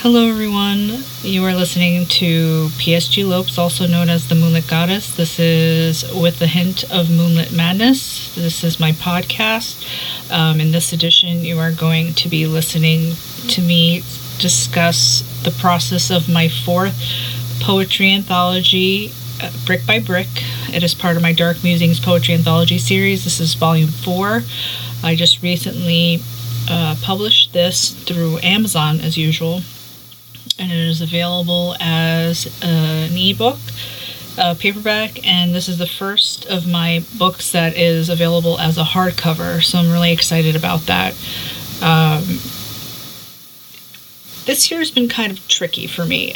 Hello, everyone. You are listening to PSG Lopes, also known as the Moonlit Goddess. This is with a hint of Moonlit Madness. This is my podcast. In this edition, you are going to be listening to me discuss the process of my fourth poetry anthology, Brick by Brick. It is part of my Dark Musings Poetry Anthology series. This is volume 4. I just recently published this through Amazon, as usual, and it is available as an ebook, paperback, and this is the first of my books that is available as a hardcover, so I'm really excited about that. This year has been kind of tricky for me.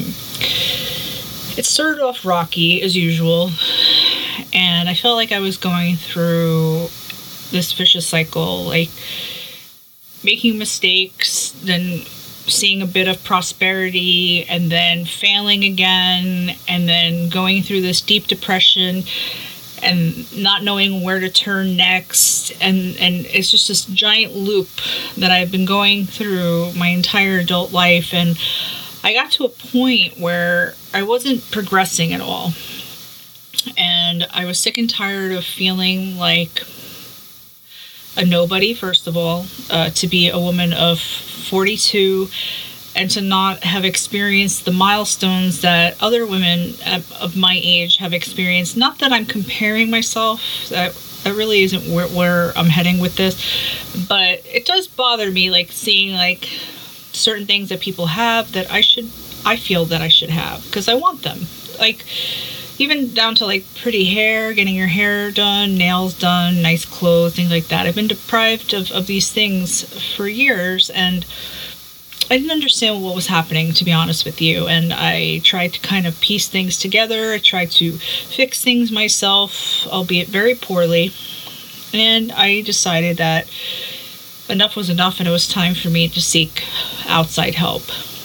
It started off rocky, as usual, and I felt like I was going through this vicious cycle, like making mistakes, then seeing a bit of prosperity, and then failing again, and then going through this deep depression and not knowing where to turn next, and it's just this giant loop that I've been going through my entire adult life. And I got to a point where I wasn't progressing at all, and I was sick and tired of feeling like a nobody, first of all, to be a woman of 42 and to not have experienced the milestones that other women of my age have experienced. Not that I'm comparing myself, that really isn't where I'm heading with this, but it does bother me, like seeing like certain things that people have that I feel that I should have, because I want them. Like, even down to like pretty hair, getting your hair done, nails done, nice clothes, things like that. I've been deprived of these things for years, and I didn't understand what was happening, to be honest with you. And I tried to kind of piece things together. I tried to fix things myself, albeit very poorly. And I decided that enough was enough, and it was time for me to seek outside help.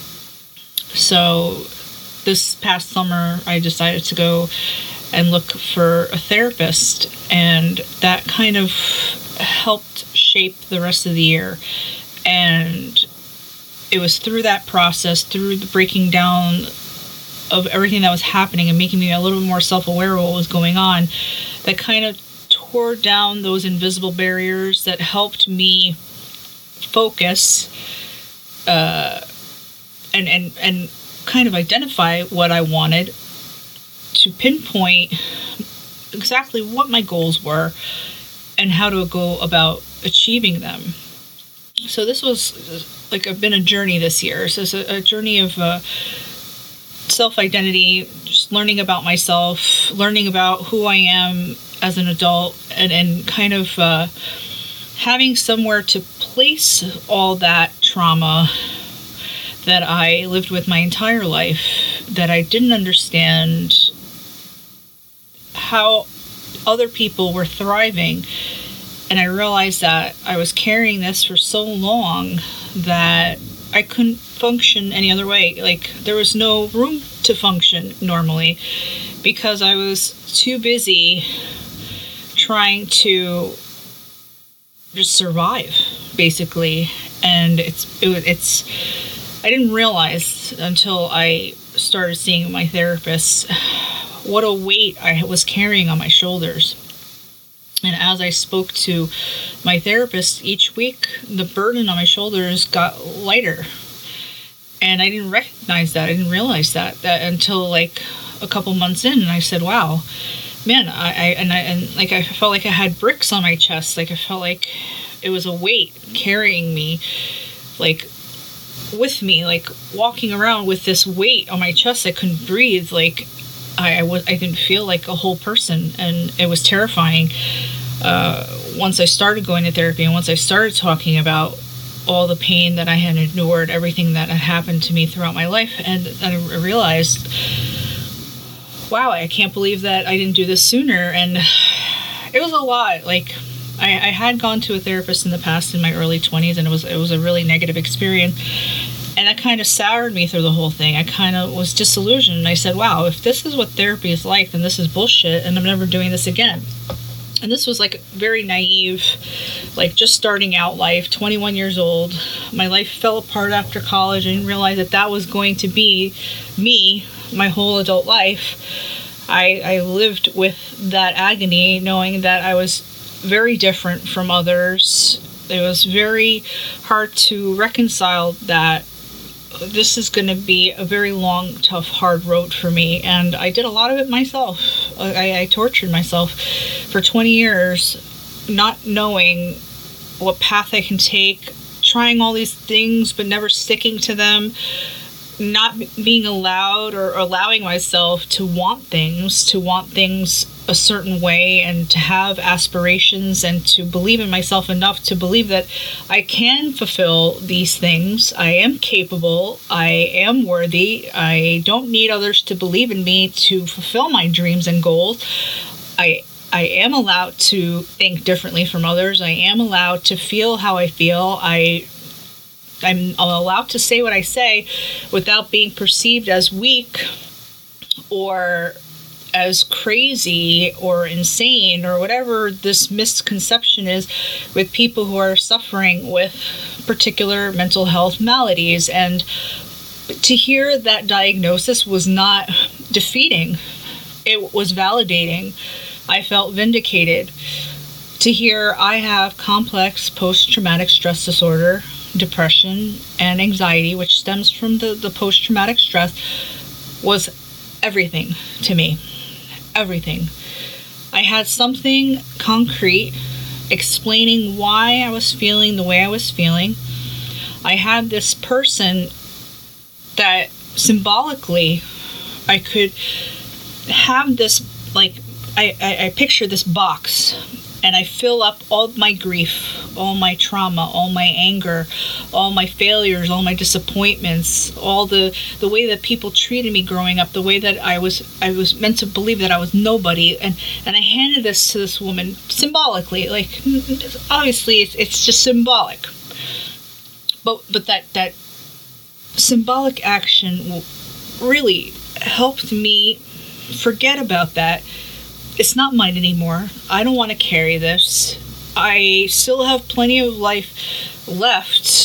So this past summer, I decided to go and look for a therapist, and that kind of helped shape the rest of the year. And it was through that process, through the breaking down of everything that was happening and making me a little bit more self-aware of what was going on, that kind of tore down those invisible barriers that helped me focus and kind of identify what I wanted, to pinpoint exactly what my goals were and how to go about achieving them. So this was like been a journey this year. So it's a journey of self-identity, just learning about myself, learning about who I am as an adult, and kind of having somewhere to place all that trauma that I lived with my entire life, that I didn't understand how other people were thriving. And I realized that I was carrying this for so long that I couldn't function any other way. Like, there was no room to function normally, because I was too busy trying to just survive, basically. And it's I didn't realize until I started seeing my therapist what a weight I was carrying on my shoulders. And as I spoke to my therapist each week, the burden on my shoulders got lighter. And I didn't recognize that. I didn't realize that until like a couple months in. And I said, wow, man, I felt like I had bricks on my chest. Like, I felt like it was a weight carrying me, like, with me, like walking around with this weight on my chest. I couldn't breathe. Like, I didn't feel like a whole person, and it was terrifying. Once I started going to therapy, and once I started talking about all the pain that I had endured, everything that had happened to me throughout my life, and I realized, wow, I can't believe that I didn't do this sooner. And it was a lot. Like, I had gone to a therapist in the past in my early 20s, and it was a really negative experience. And that kind of soured me through the whole thing. I kind of was disillusioned. I said, wow, if this is what therapy is like, then this is bullshit, and I'm never doing this again. And this was like very naive, like just starting out life, 21 years old. My life fell apart after college. I didn't realize that that was going to be me my whole adult life. I lived with that agony, knowing that I was very different from others. It was very hard to reconcile that this is going to be a very long, tough, hard road for me. And I did a lot of it myself. I tortured myself for 20 years, not knowing what path I can take, trying all these things but never sticking to them, not being allowed or allowing myself to want things a certain way, and to have aspirations, and to believe in myself enough to believe that I can fulfill these things. I am capable. I am worthy. I don't need others to believe in me to fulfill my dreams and goals. I am allowed to think differently from others. I am allowed to feel how I feel. I'm allowed to say what I say without being perceived as weak or as crazy or insane or whatever this misconception is with people who are suffering with particular mental health maladies. And to hear that diagnosis was not defeating. It was validating. I felt vindicated. To hear I have complex post-traumatic stress disorder, depression, and anxiety, which stems from the post-traumatic stress, was everything to me. Everything. I had something concrete explaining why I was feeling the way I was feeling. I had this person that symbolically I could have this, like, I picture this box, and I fill up all my grief, all my trauma, all my anger, all my failures, all my disappointments, all the way that people treated me growing up, the way that I was meant to believe that I was nobody, and I handed this to this woman symbolically. Like, obviously it's just symbolic, but that symbolic action really helped me forget about that. It's not mine anymore. I don't want to carry this. I still have plenty of life left,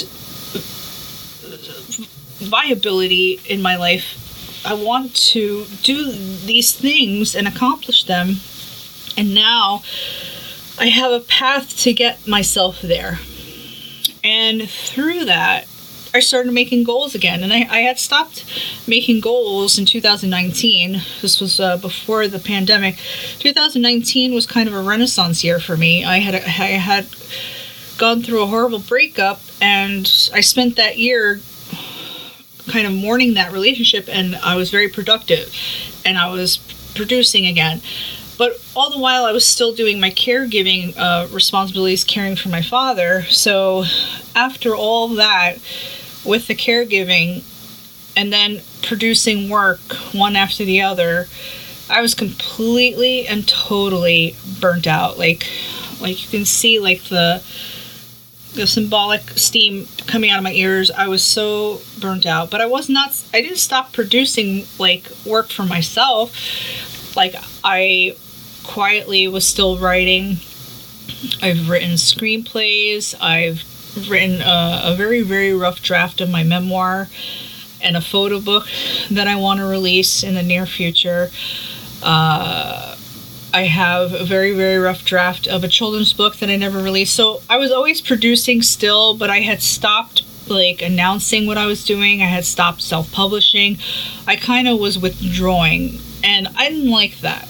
viability in my life. I want to do these things and accomplish them. And now I have a path to get myself there. And through that, I started making goals again, and I had stopped making goals in 2019. This was before the pandemic. 2019 was kind of a renaissance year for me. I had gone through a horrible breakup, and I spent that year kind of mourning that relationship, and I was very productive, and I was producing again. But all the while, I was still doing my caregiving responsibilities, caring for my father. So after all that, with the caregiving and then producing work one after the other, I was completely and totally burnt out. Like you can see, like the symbolic steam coming out of my ears. I was so burnt out, but I didn't stop producing like work for myself. Like, I quietly was still writing. I've written screenplays. I've written a very, very rough draft of my memoir and a photo book that I want to release in the near future. I have a very, very rough draft of a children's book that I never released. So I was always producing still, but I had stopped like announcing what I was doing. I had stopped self-publishing. I kind of was withdrawing, and I didn't like that.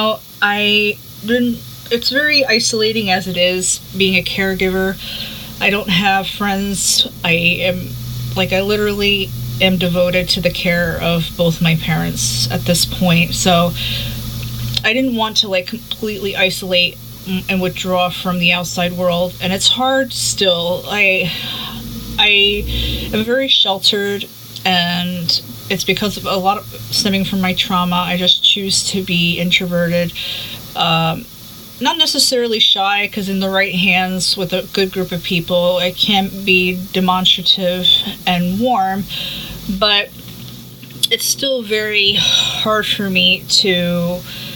It's very isolating as it is being a caregiver. I don't have friends. I literally am devoted to the care of both my parents at this point. So I didn't want to like completely isolate and withdraw from the outside world. And it's hard still. I am very sheltered, and it's because of a lot of stemming from my trauma. I just choose to be introverted. Not necessarily shy, because in the right hands with a good group of people, I can be demonstrative and warm, but it's still very hard for me to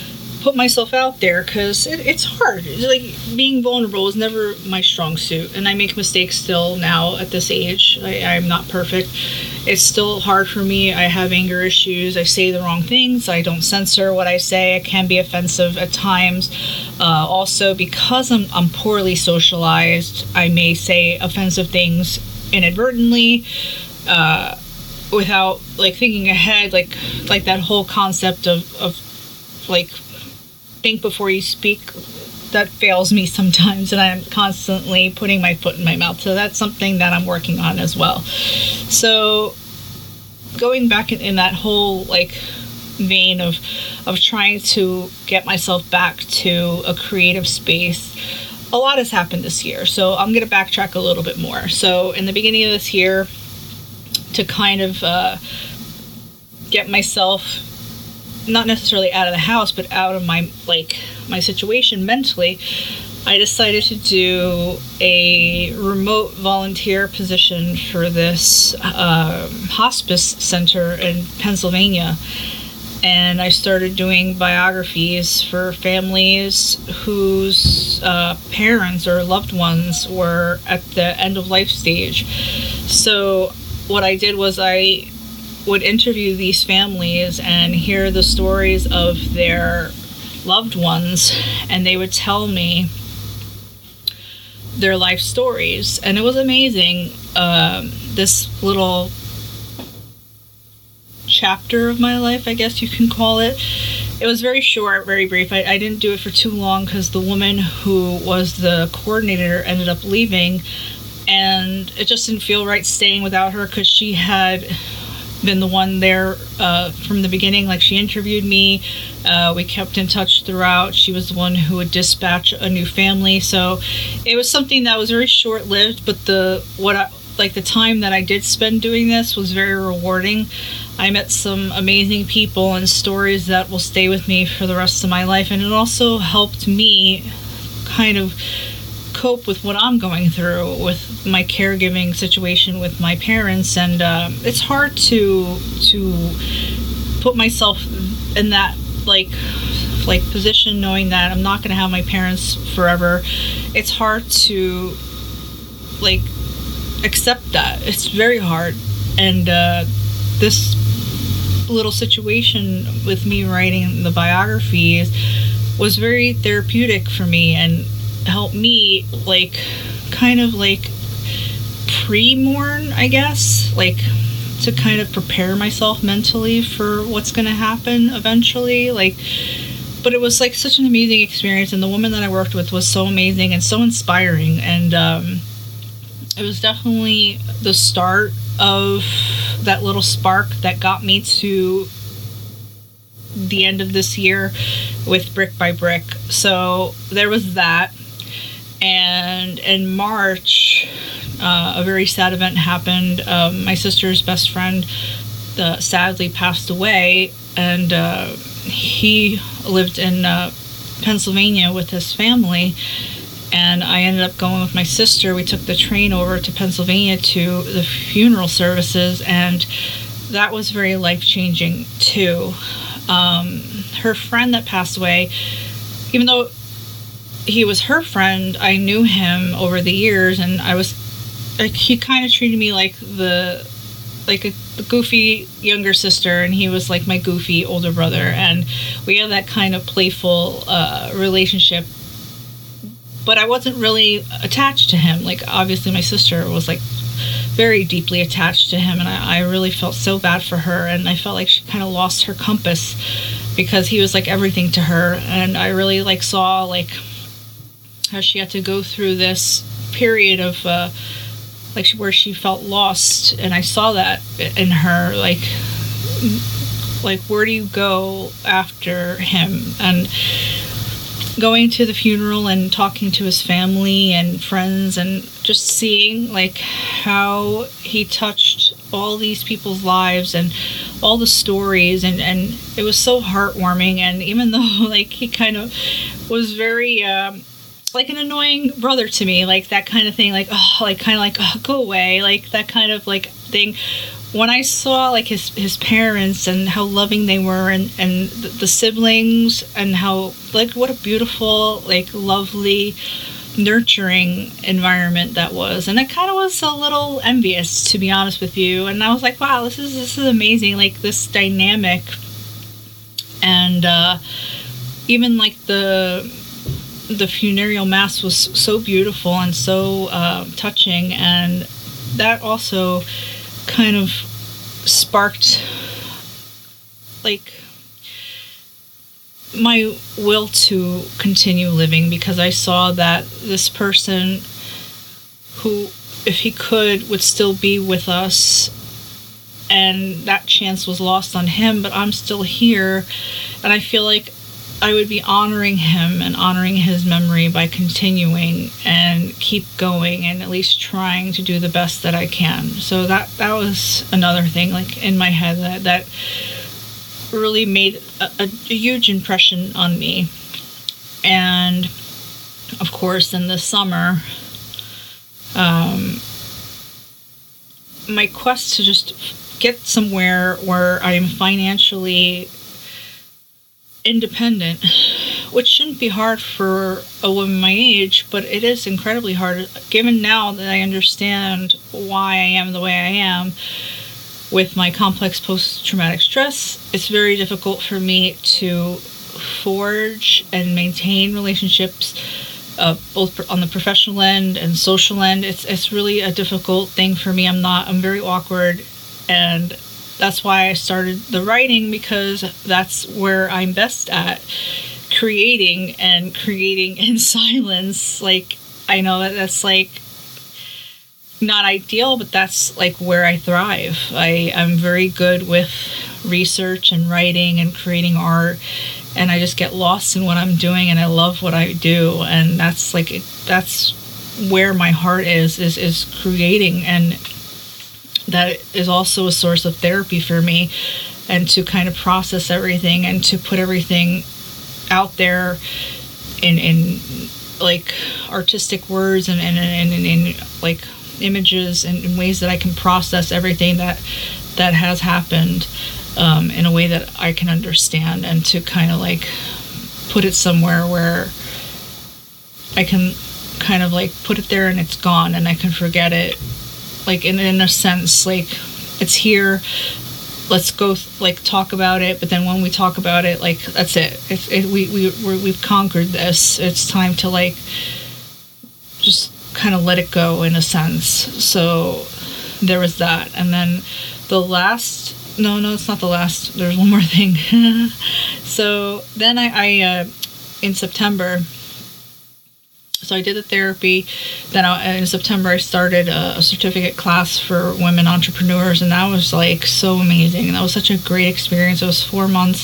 put myself out there, because it's hard. It's like, being vulnerable was never my strong suit, and I make mistakes still now at this age. I'm not perfect. It's still hard for me. I have anger issues. I say the wrong things. I don't censor what I say. I can be offensive at times. Also, because I'm poorly socialized, I may say offensive things inadvertently, without like thinking ahead, like that whole concept of like, think before you speak. That fails me sometimes, and I'm constantly putting my foot in my mouth. So that's something that I'm working on as well. So going back in that whole like vein of trying to get myself back to a creative space, a lot has happened this year. So I'm going to backtrack a little bit more. So in the beginning of this year, to kind of get myself not necessarily out of the house, but out of my situation mentally, I decided to do a remote volunteer position for this hospice center in Pennsylvania. And I started doing biographies for families whose parents or loved ones were at the end of life stage. So what I did was I would interview these families and hear the stories of their loved ones, and they would tell me their life stories. And it was amazing. This little chapter of my life, I guess you can call it. It was very short, very brief. I didn't do it for too long because the woman who was the coordinator ended up leaving, and it just didn't feel right staying without her, because she had been the one there from the beginning. Like, she interviewed me, we kept in touch throughout. She was the one who would dispatch a new family. So it was something that was very short-lived, but the time that I did spend doing this was very rewarding. I met some amazing people and stories that will stay with me for the rest of my life, and it also helped me kind of cope with what I'm going through with my caregiving situation with my parents. And it's hard to put myself in that like position, knowing that I'm not going to have my parents forever. It's hard to like accept that. It's very hard. And this little situation with me writing the biographies was very therapeutic for me, and helped me kind of pre-mourn, I guess, to kind of prepare myself mentally for what's going to happen eventually. But it was such an amazing experience, and the woman that I worked with was so amazing and so inspiring, and it was definitely the start of that little spark that got me to the end of this year with Brick by Brick. So there was that. And in March, a very sad event happened. My sister's best friend sadly passed away, and he lived in Pennsylvania with his family, and I ended up going with my sister. We took the train over to Pennsylvania to the funeral services, and that was very life-changing too. Her friend that passed away, even though he was her friend, I knew him over the years, and he kind of treated me like a goofy younger sister, and he was like my goofy older brother, and we had that kind of playful relationship. But I wasn't really attached to him. Obviously my sister was very deeply attached to him, and I really felt so bad for her, and I felt like she kind of lost her compass because he was everything to her. And I really saw how she had to go through this period of where she felt lost, and I saw that in her, where do you go after him? And going to the funeral and talking to his family and friends, and just seeing how he touched all these people's lives and all the stories, and it was so heartwarming. And even though he kind of was very an annoying brother to me, that kind of thing, oh, go away, that kind of thing. when I saw like his parents and how loving they were, and the siblings, and how like what a beautiful, like lovely, nurturing environment that was, and I kind of was a little envious, to be honest with you. And I was like, wow, this is amazing, like this dynamic. And even like the funereal mass was so beautiful and so touching, and that also kind of sparked like my will to continue living, because I saw that this person who, if he could, would still be with us, and that chance was lost on him, but I'm still here, and I feel like I would be honoring him and honoring his memory by continuing and keep going and at least trying to do the best that I can. So that was another thing like in my head that really made a huge impression on me. And of course, in the summer, my quest to just get somewhere where I'm financially independent, which shouldn't be hard for a woman my age, but it is incredibly hard, given now that I understand why I am the way I am with my complex post-traumatic stress. It's very difficult for me to forge and maintain relationships, both on the professional end and social end. It's really a difficult thing for me. I'm very awkward, and that's why I started the writing, because that's where I'm best at creating in silence. Like, I know that's like not ideal, but that's like where I thrive. I'm very good with research and writing and creating art, and I just get lost in what I'm doing, and I love what I do, and that's where my heart is creating. And that is also a source of therapy for me, and to kind of process everything and to put everything out there in like artistic words and in like images, and in ways that I can process everything that has happened in a way that I can understand, and to kind of like put it somewhere where I can kind of like put it there and it's gone and I can forget it. Like in a sense, like it's here, let's go like talk about it, but then when we talk about it, like that's it. We've conquered this. It's time to like just kind of let it go in a sense. So there was that. And then the last, no, it's not the last, there's one more thing. So then I in September, so I did the therapy. Then in September, I started a certificate class for women entrepreneurs, and that was like so amazing. And that was such a great experience. It was 4 months,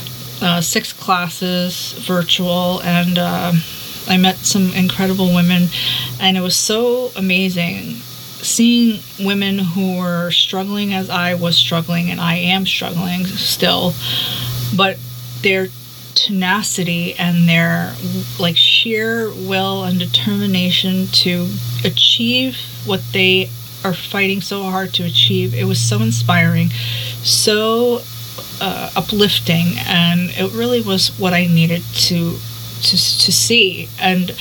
6 classes, virtual, and I met some incredible women, and it was so amazing seeing women who were struggling as I was struggling, and I am struggling still, but they're tenacity and their like sheer will and determination to achieve what they are fighting so hard to achieve. It was so inspiring, so uplifting, and it really was what I needed to see. And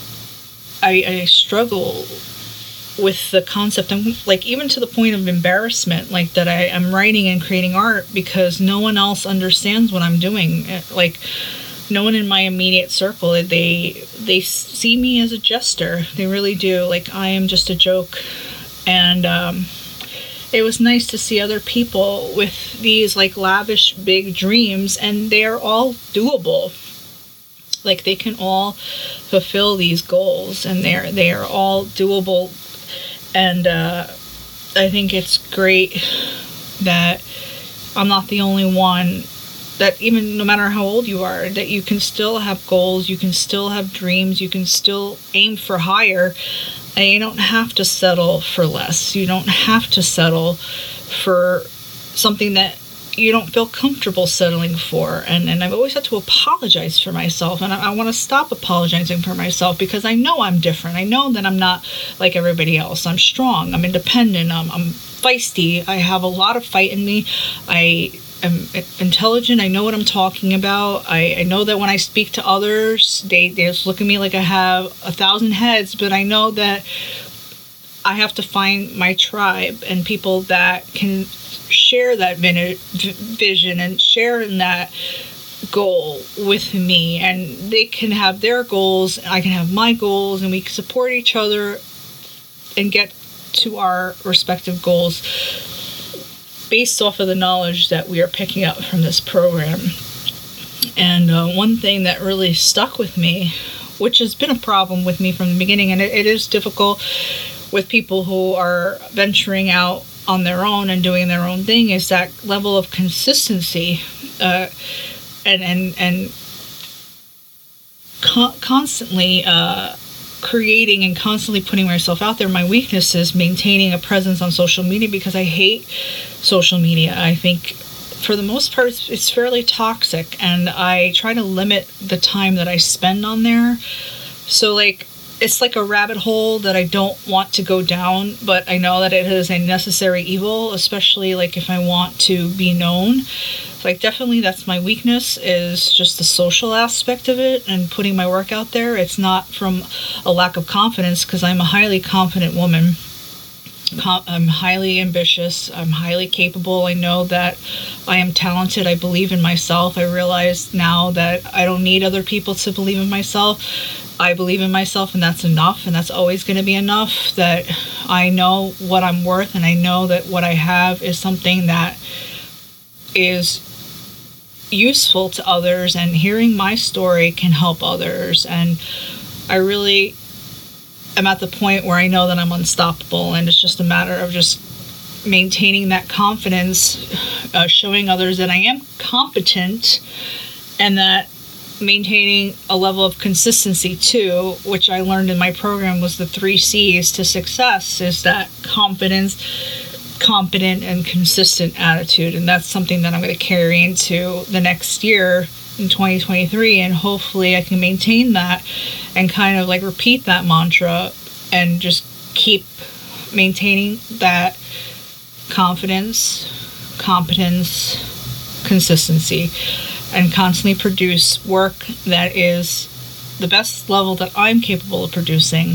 I struggle with the concept, and like even to the point of embarrassment, like that I am writing and creating art because no one else understands what I'm doing. Like no one in my immediate circle, they see me as a jester. They really do. Like I am just a joke. And it was nice to see other people with these like lavish big dreams, and they are all doable. Like they can all fulfill these goals, and they are all doable. And I think it's great that I'm not the only one, that even no matter how old you are, that you can still have goals, you can still have dreams, you can still aim for higher, and you don't have to settle for less. You don't have to settle for something that you don't feel comfortable settling for. And I've always had to apologize for myself, and I want to stop apologizing for myself, because I know I'm different. I know that I'm not like everybody else. I'm strong, I'm independent, I'm feisty. I have a lot of fight in me. I am intelligent. I know what I'm talking about. I know that when I speak to others, they just look at me like I have 1,000 heads, but I know that I have to find my tribe and people that can share that vision and share in that goal with me, and they can have their goals, I can have my goals, and we can support each other and get to our respective goals based off of the knowledge that we are picking up from this program. And one thing that really stuck with me, which has been a problem with me from the beginning, and it is difficult with people who are venturing out on their own and doing their own thing, is that level of consistency and constantly creating and constantly putting myself out there. My weakness is maintaining a presence on social media, because I hate social media. I think for the most part it's fairly toxic, and I try to limit the time that I spend on there. So like, it's like a rabbit hole that I don't want to go down, but I know that it is a necessary evil, especially like if I want to be known. Like, definitely that's my weakness, is just the social aspect of it and putting my work out there. It's not from a lack of confidence, because I'm a highly confident woman. I'm highly ambitious. I'm highly capable. I know that I am talented. I believe in myself. I realize now that I don't need other people to believe in myself. I believe in myself, and that's enough, and that's always going to be enough. That I know what I'm worth, and I know that what I have is something that is useful to others, and hearing my story can help others. And I really am at the point where I know that I'm unstoppable, and it's just a matter of just maintaining that confidence, showing others that I am competent, and that maintaining a level of consistency too, which I learned in my program was the 3 C's to success, is that confidence, competent, and consistent attitude. And that's something that I'm going to carry into the next year in 2023, and hopefully I can maintain that and kind of like repeat that mantra and just keep maintaining that confidence, competence, consistency, and constantly produce work that is the best level that I'm capable of producing,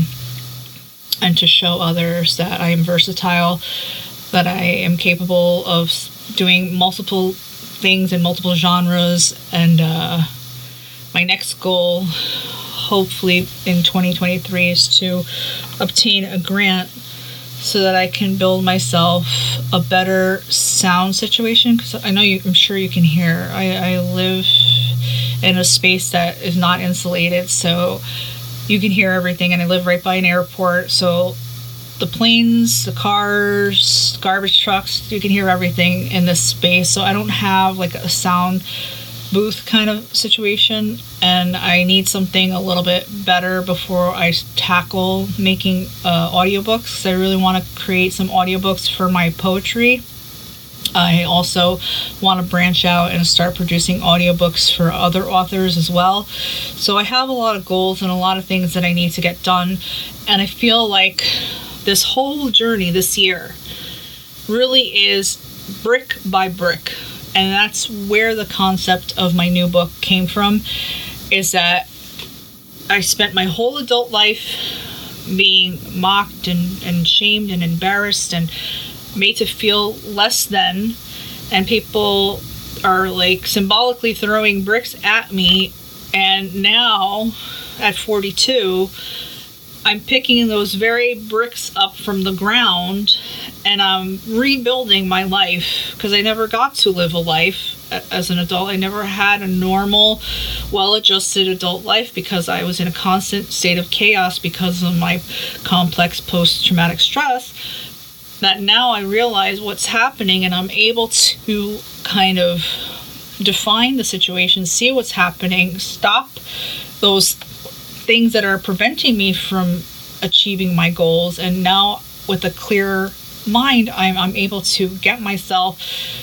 and to show others that I am versatile, that I am capable of doing multiple things in multiple genres. And my next goal, hopefully in 2023, is to obtain a grant so that I can build myself a better sound situation, because I'm sure you can hear. I live in a space that is not insulated, so you can hear everything, and I live right by an airport, so the planes, the cars, garbage trucks, you can hear everything in this space. So I don't have like a sound booth kind of situation, and I need something a little bit better before I tackle making audiobooks. I really want to create some audiobooks for my poetry. I also want to branch out and start producing audiobooks for other authors as well. So I have a lot of goals and a lot of things that I need to get done, and I feel like this whole journey this year really is brick by brick. And that's where the concept of my new book came from, is that I spent my whole adult life being mocked and shamed and embarrassed and made to feel less than, and people are like symbolically throwing bricks at me. And now at 42, I'm picking those very bricks up from the ground, and I'm rebuilding my life, because I never got to live a life as an adult. I never had a normal, well-adjusted adult life, because I was in a constant state of chaos because of my complex post-traumatic stress. That now I realize what's happening, and I'm able to kind of define the situation, see what's happening, stop those things that are preventing me from achieving my goals. And now with a clearer mind, I'm able to get myself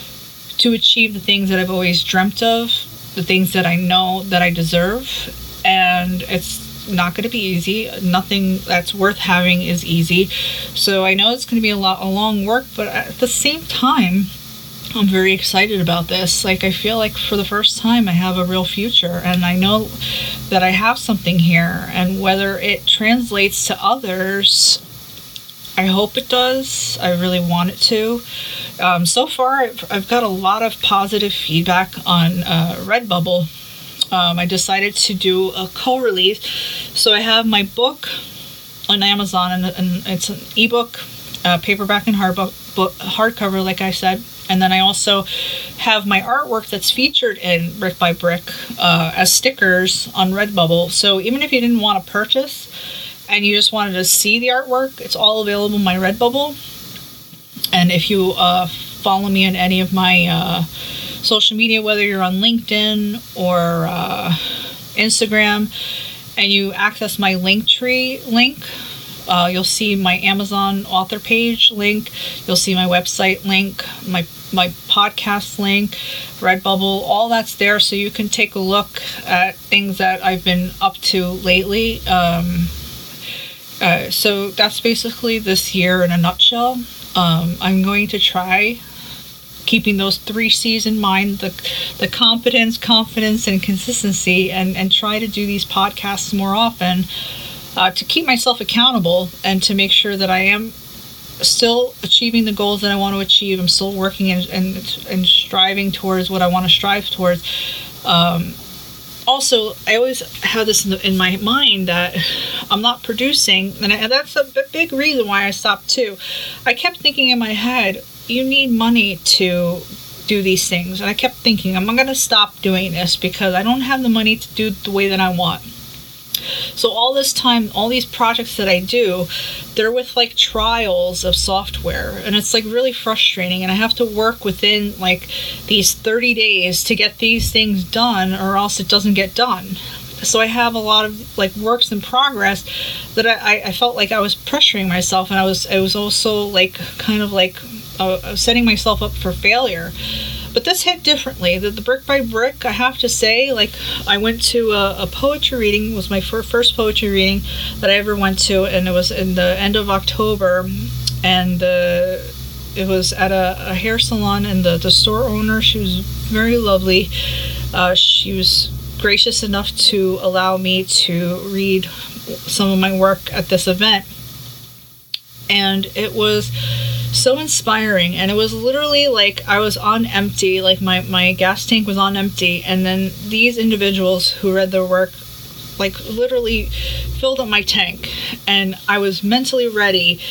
to achieve the things that I've always dreamt of, the things that I know that I deserve. And it's not going to be easy. Nothing that's worth having is easy. So I know it's going to be a long work, but at the same time, I'm very excited about this. Like, I feel like for the first time I have a real future, and I know that I have something here, and whether it translates to others, I hope it does. I really want it to. So far, I've got a lot of positive feedback on Redbubble. I decided to do a co-release. So I have my book on Amazon, and it's an ebook, paperback and hardcover, like I said. And then I also have my artwork that's featured in Brick by Brick as stickers on Redbubble. So even if you didn't want to purchase and you just wanted to see the artwork, it's all available on my Redbubble. And if you follow me on any of my social media, whether you're on LinkedIn or Instagram, and you access my Linktree link, you'll see my Amazon author page link, you'll see my website link, my podcast link, Redbubble, all that's there, so you can take a look at things that I've been up to lately. So that's basically this year in a nutshell. I'm going to try keeping those 3 C's in mind, the competence, confidence, and consistency, and try to do these podcasts more often, to keep myself accountable and to make sure that I am still achieving the goals that I want to achieve. I'm still working and striving towards what I want to strive towards. Also, I always have this in my mind that I'm not producing, and that's a big reason why I stopped too. I kept thinking in my head, you need money to do these things. And I kept thinking, I'm going to stop doing this because I don't have the money to do it the way that I want. So all this time, all these projects that I do, they're with like trials of software, and it's like really frustrating, and I have to work within like these 30 days to get these things done, or else it doesn't get done. So I have a lot of like works in progress that I felt like I was pressuring myself, and I was also like kind of like setting myself up for failure. But this hit differently. The Brick by Brick, I have to say, like, I went to a poetry reading. It was my first poetry reading that I ever went to, and it was in the end of October, and it was at a hair salon, and the store owner, she was very lovely. She was gracious enough to allow me to read some of my work at this event, and it was so inspiring, and it was literally like I was on empty, like my gas tank was on empty, and then these individuals who read their work like literally filled up my tank, and I was mentally ready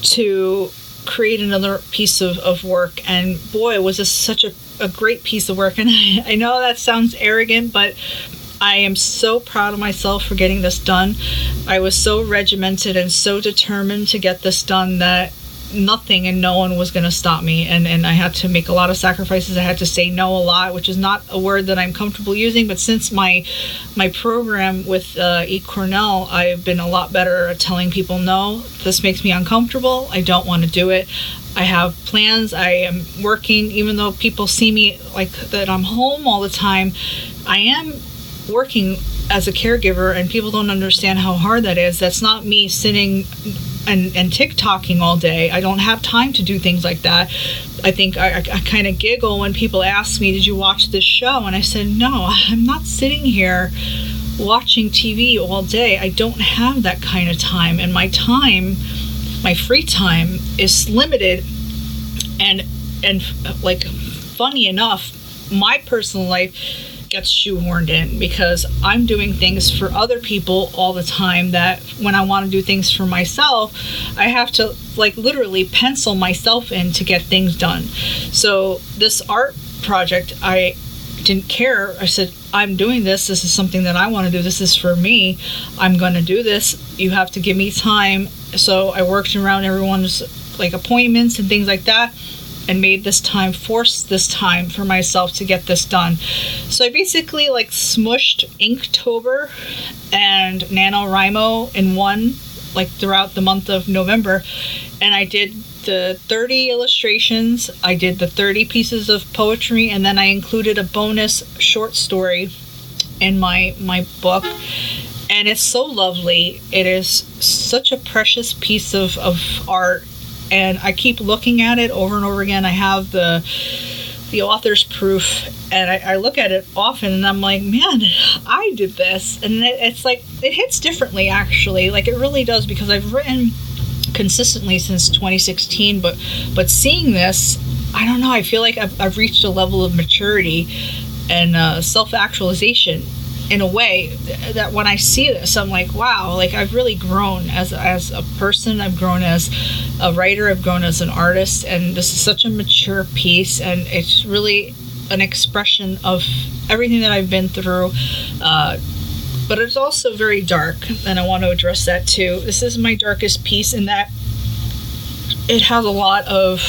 to create another piece of work. And boy, was this such a great piece of work. And I know that sounds arrogant, but I am so proud of myself for getting this done. I was so regimented and so determined to get this done that nothing and no one was going to stop me, and I had to make a lot of sacrifices. I had to say no a lot, which is not a word that I'm comfortable using, but since my program with E. Cornell, I've been a lot better at telling people no, this makes me uncomfortable, I don't want to do it. I have plans, I am working, even though people see me like that I'm home all the time, I am working as a caregiver, and people don't understand how hard that is. That's not me sitting and TikToking all day. I don't have time to do things like that. I think I kind of giggle when people ask me, did you watch this show? And I said, no, I'm not sitting here watching TV all day. I don't have that kind of time. And my time, my free time is limited. And like, funny enough, my personal life gets shoehorned in because I'm doing things for other people all the time, that when I want to do things for myself, I have to like literally pencil myself in to get things done. So this art project, I didn't care. I said, I'm doing this. This is something that I want to do. This is for me. I'm going to do this. You have to give me time. So I worked around everyone's like appointments and things like that, and made this time, forced this time for myself to get this done. So I basically like smushed Inktober and NaNoWriMo in one, like throughout the month of November. And I did the 30 illustrations, I did the 30 pieces of poetry, and then I included a bonus short story in my book. and it's so lovely. It is such a precious piece of art, and I keep looking at it over and over again. I have the author's proof, and I look at it often, and I'm like, man, I did this. And it's like, it hits differently, actually. Like, it really does, because I've written consistently since 2016, but seeing this, I don't know, I feel like I've reached a level of maturity and self-actualization in a way that when I see this, I'm like, wow, like, I've really grown as a person. I've grown as a writer. I've grown as an artist, and this is such a mature piece, and it's really an expression of everything that I've been through. But it's also very dark, and I want to address that too. This is my darkest piece in that it has a lot of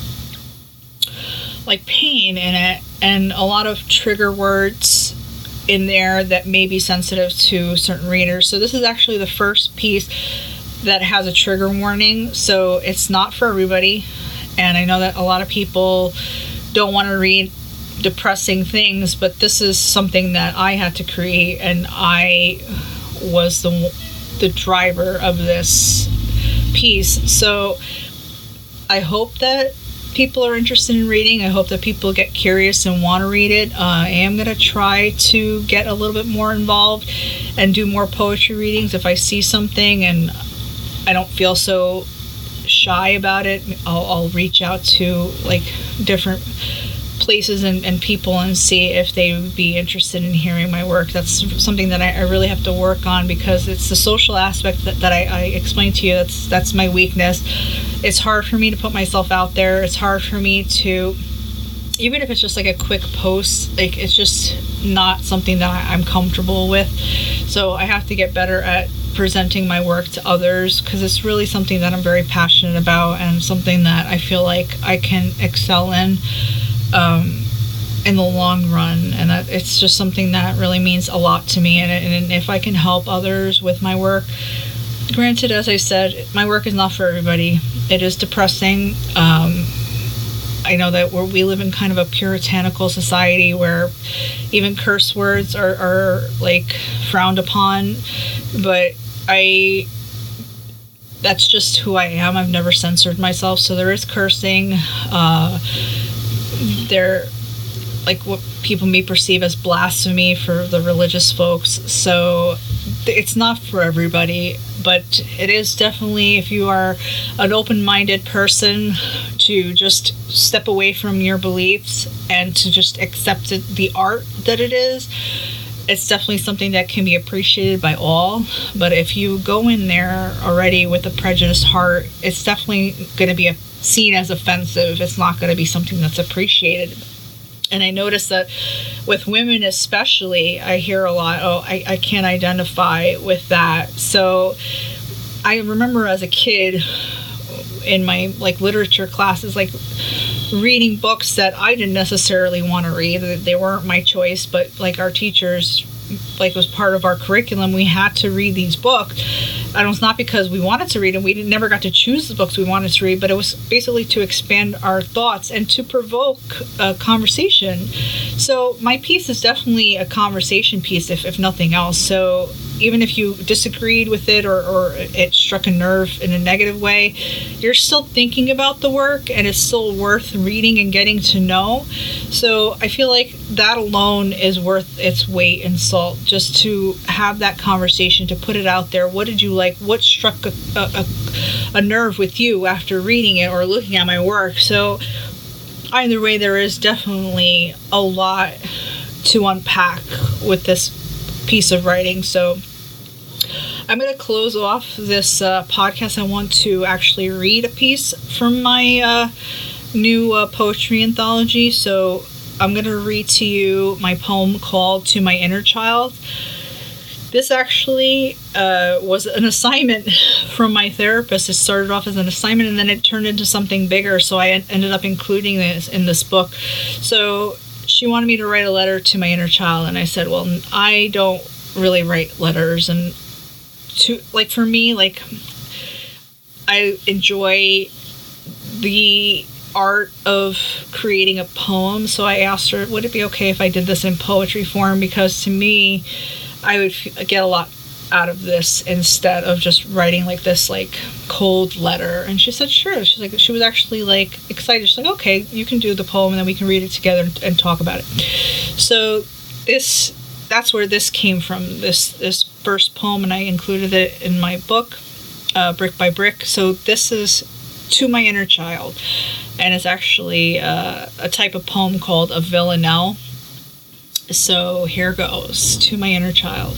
like pain in it, and a lot of trigger words in there that may be sensitive to certain readers. So this is actually the first piece that has a trigger warning, so it's not for everybody. And I know that a lot of people don't want to read depressing things, but this is something that I had to create, and I was the driver of this piece. So I hope that people are interested in reading. I hope that people get curious and want to read it. I am going to try to get a little bit more involved and do more poetry readings. If I see something and I don't feel so shy about it, I'll reach out to like different places and people and see if they would be interested in hearing my work. That's something that I really have to work on, because it's the social aspect that I explained to you. That's my weakness. It's hard for me to put myself out there. It's hard for me to, even if it's just like a quick post, like, it's just not something that I'm comfortable with. So I have to get better at presenting my work to others, because it's really something that I'm very passionate about, and something that I feel like I can excel in the long run. And that it's just something that really means a lot to me. And if I can help others with my work, granted, as I said, my work is not for everybody. It is depressing. I know that we live in kind of a puritanical society where even curse words are like frowned upon, but that's just who I am. I've never censored myself, so there is cursing. They're like what people may perceive as blasphemy for the religious folks. So it's not for everybody, but it is definitely, if you are an open-minded person, to just step away from your beliefs and to just accept the art that it is. It's definitely something that can be appreciated by all. But if you go in there already with a prejudiced heart, it's definitely going to be seen as offensive. It's not going to be something that's appreciated. And I notice that with women especially, I hear a lot, oh, I can't identify with that. So I remember as a kid in my like literature classes, like reading books that I didn't necessarily want to read. They weren't my choice, but like our teachers, like, was part of our curriculum. We had to read these books. And it was not because we wanted to read them. We never got to choose the books we wanted to read, but it was basically to expand our thoughts and to provoke a conversation. So my piece is definitely a conversation piece, if nothing else. So even if you disagreed with it or it struck a nerve in a negative way, you're still thinking about the work, and it's still worth reading and getting to know. So I feel like that alone is worth its weight in salt, just to have that conversation, to put it out there. What did you like? What struck a nerve with you after reading it or looking at my work? So either way, there is definitely a lot to unpack with this piece of writing. So I'm going to close off this podcast. I want to actually read a piece from my new poetry anthology. So I'm going to read to you my poem called To My Inner Child. This actually was an assignment from my therapist. It started off as an assignment, and then it turned into something bigger. So I ended up including this in this book. So she wanted me to write a letter to my inner child, and I said, well, I don't really write letters. And for me, like, I enjoy the art of creating a poem. So I asked her, would it be okay if I did this in poetry form? Because to me, I would get a lot out of this instead of just writing like this like cold letter? And she said sure. She's like, she was actually like excited. She's like, okay, you can do the poem and then we can read it together and talk about it. So that's where this came from, this first poem, and I included it in my book, Brick by Brick. So this is to my inner child, and it's actually a type of poem called a villanelle. So here goes. To my inner child.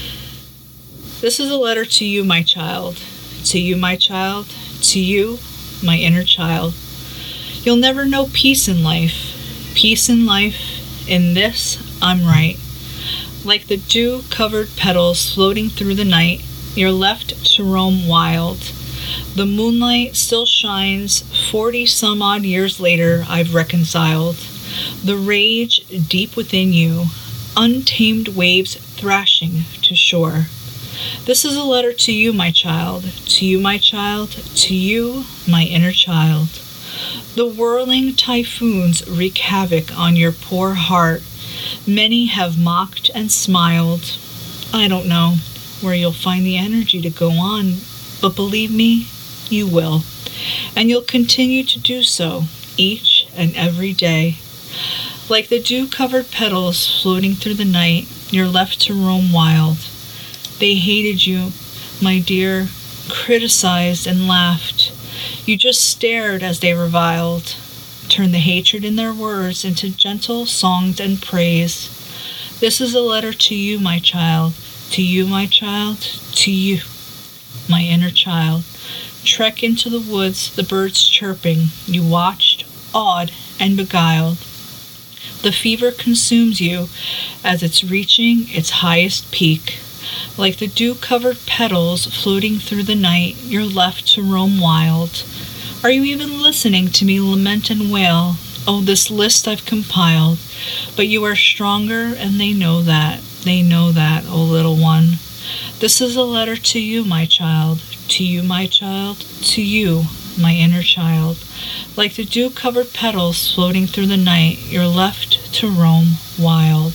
This is a letter to you, my child. To you, my child. To you, my inner child. You'll never know peace in life. Peace in life. In this, I'm right. Like the dew-covered petals floating through the night, you're left to roam wild. The moonlight still shines. 40-some-odd years later, I've reconciled. The rage deep within you, untamed waves thrashing to shore. This is a letter to you, my child. To you, my child. To you, my inner child. The whirling typhoons wreak havoc on your poor heart. Many have mocked and smiled. I don't know where you'll find the energy to go on, but believe me, you will. And you'll continue to do so each and every day. Like the dew-covered petals floating through the night, you're left to roam wild. They hated you, my dear, criticized and laughed. You just stared as they reviled. Turn the hatred in their words into gentle songs and praise. This is a letter to you, my child. To you, my child. To you, my inner child. Trek into the woods, the birds chirping. You watched, awed, and beguiled. The fever consumes you as it's reaching its highest peak. Like the dew-covered petals floating through the night, you're left to roam wild. Are you even listening to me lament and wail? Oh, this list I've compiled. But you are stronger, and they know that. They know that, oh little one. This is a letter to you, my child. To you, my child. To you, my inner child. Like the dew-covered petals floating through the night, you're left to roam wild.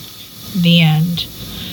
The end.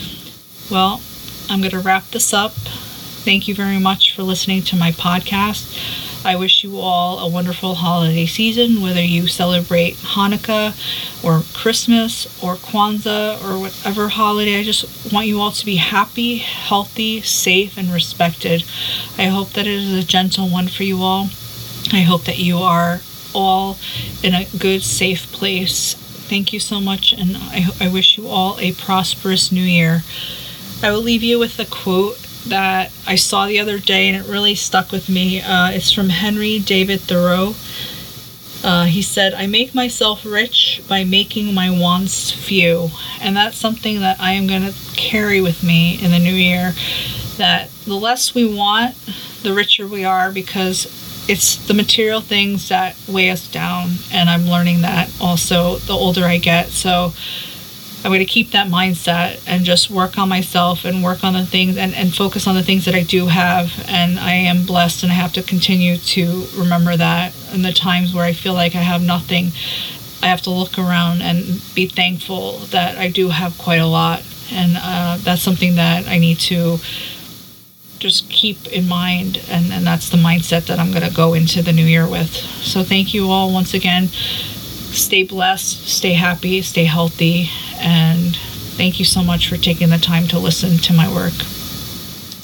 Well, I'm going to wrap this up. Thank you very much for listening to my podcast. I wish you all a wonderful holiday season, whether you celebrate Hanukkah or Christmas or Kwanzaa or whatever holiday. I just want you all to be happy, healthy, safe, and respected. I hope that it is a gentle one for you all. I hope that you are all in a good, safe place. Thank you so much, and I wish you all a prosperous new year. I will leave you with a quote that I saw the other day, and it really stuck with me. It's from Henry David Thoreau. He said, I make myself rich by making my wants few. And that's something that I am going to carry with me in the new year, that the less we want, the richer we are, because it's the material things that weigh us down. And I'm learning that also the older I get. So I'm going to keep that mindset and just work on myself and work on the things and focus on the things that I do have. And I am blessed, and I have to continue to remember that. In the times where I feel like I have nothing, I have to look around and be thankful that I do have quite a lot. And that's something that I need to just keep in mind. And that's the mindset that I'm going to go into the new year with. So thank you all once again. Stay blessed, stay happy, stay healthy, and thank you so much for taking the time to listen to my work.